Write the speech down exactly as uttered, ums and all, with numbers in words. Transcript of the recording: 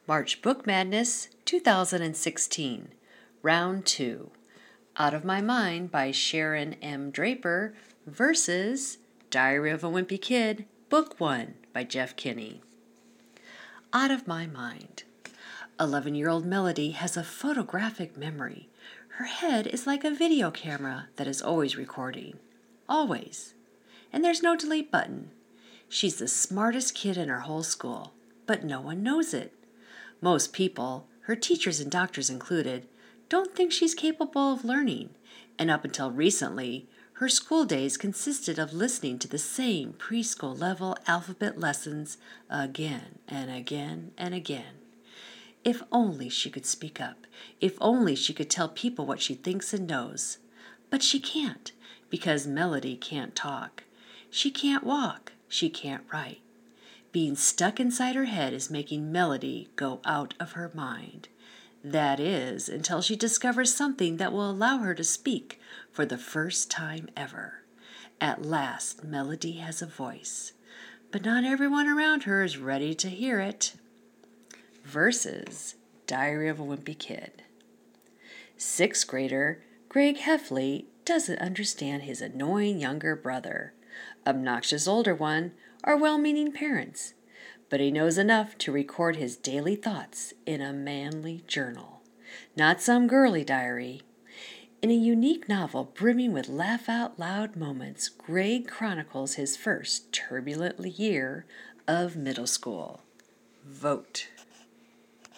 March Book Madness two thousand sixteen, Round two, Out of My Mind by Sharon M. Draper versus Diary of a Wimpy Kid, Book one by Jeff Kinney. Out of My Mind. eleven-year-old Melody has a photographic memory. Her head is like a video camera that is always recording. Always. And there's no delete button. She's the smartest kid in her whole school, but no one knows it. Most people, her teachers and doctors included, don't think she's capable of learning, and up until recently, her school days consisted of listening to the same preschool level alphabet lessons again and again and again. If only she could speak up. If only she could tell people what she thinks and knows. But she can't, because Melody can't talk. She can't walk. She can't write. Being stuck inside her head is making Melody go out of her mind. That is, until she discovers something that will allow her to speak for the first time ever. At last, Melody has a voice. But not everyone around her is ready to hear it. Versus Diary of a Wimpy Kid. Sixth grader Greg Heffley doesn't understand his annoying younger brother, obnoxious older one, or well-meaning parents, but he knows enough to record his daily thoughts in a manly journal, not some girly diary. In a unique novel brimming with laugh-out-loud moments, Greg chronicles his first turbulent year of middle school. Vote.